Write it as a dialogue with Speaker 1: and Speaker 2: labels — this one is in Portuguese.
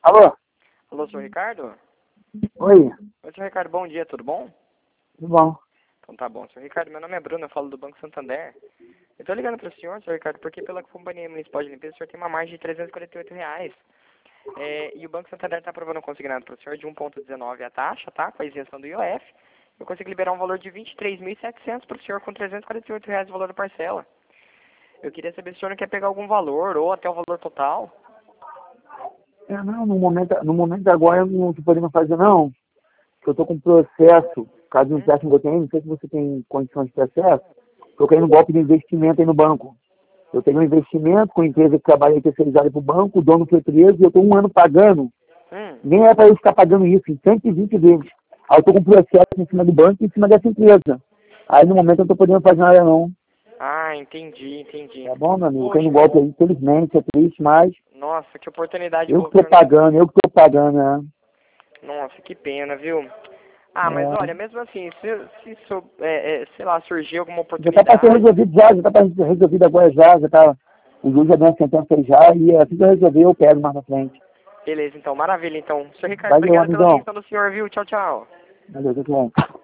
Speaker 1: Alô?
Speaker 2: Alô, senhor Ricardo?
Speaker 1: Oi,
Speaker 2: Oi, senhor Ricardo, bom dia, tudo bom?
Speaker 1: tudo bom?
Speaker 2: Então tá bom, senhor Ricardo, meu nome é Bruno, eu falo do Banco Santander. Eu tô ligando pro senhor Ricardo, porque pela Companhia Municipal de Limpeza o senhor tem uma margem de R$ 348. E o Banco Santander tá aprovando um consignado pro senhor de 1,19 a taxa, tá? Com a isenção do IOF. Eu consigo liberar um valor de R$ 23.700 pro senhor com R$ 348 de valor da parcela. Eu queria saber se o senhor não quer pegar algum valor ou até o valor total.
Speaker 1: Não, no momento agora eu não estou podendo fazer não, porque eu estou com processo, caso de um empréstimo que eu tenho, não sei se você tem condições de processo, estou querendo um golpe de investimento aí no banco. Eu tenho um investimento com a empresa que trabalha terceirizada para o banco, o dono foi preso e eu estou 1 ano pagando. Nem é para eu ficar pagando isso, em 120 vezes. Aí eu estou com um processo em cima do banco e em cima dessa empresa. Aí no momento eu não estou podendo fazer nada não.
Speaker 2: Ah, entendi.
Speaker 1: Tá bom, meu amigo?
Speaker 2: Poxa,
Speaker 1: Caindo um golpe aí, infelizmente, é triste, mas
Speaker 2: nossa, que oportunidade
Speaker 1: eu
Speaker 2: boa
Speaker 1: que
Speaker 2: que o
Speaker 1: estou
Speaker 2: senhor me deu.
Speaker 1: pagando, né?
Speaker 2: Nossa, que pena, viu? Ah, mas olha, mesmo assim, sei lá, surgir alguma
Speaker 1: Já está para ser
Speaker 2: oportunidade,
Speaker 1: resolvido já está para ser resolvido agora já está, o juiz já deu uma sentença aí já, e assim que eu resolver eu pego mais na frente.
Speaker 2: beleza, então, maravilha, então. Senhor Ricardo,
Speaker 1: Valeu,
Speaker 2: obrigado pela
Speaker 1: amigão.
Speaker 2: atenção do senhor, viu? Tchau, tchau.
Speaker 1: Valeu, tudo bom.